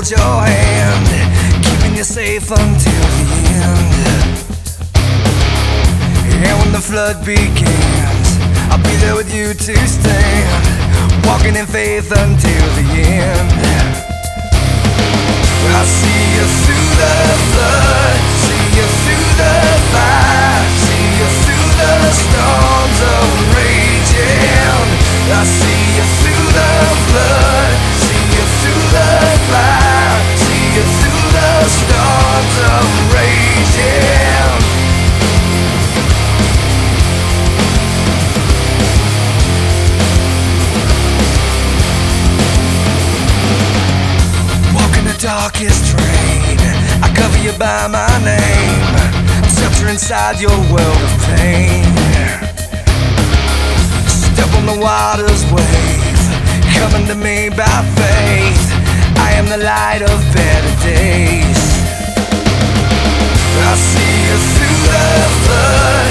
hold your hand, keeping you safe until the end. And when the flood begins, I'll be there with you to stand, walking in faith until the end. I see you through the flood, see you through the fire, see you through the storms of raging. I see you through the flood, see you through the fire, see you through the storms of raging. Walking the darkest train, I cover you by my name, shelter inside your world of pain. Step on the water's wave, coming to me by faith. I am the light of better days. I see you through the flood,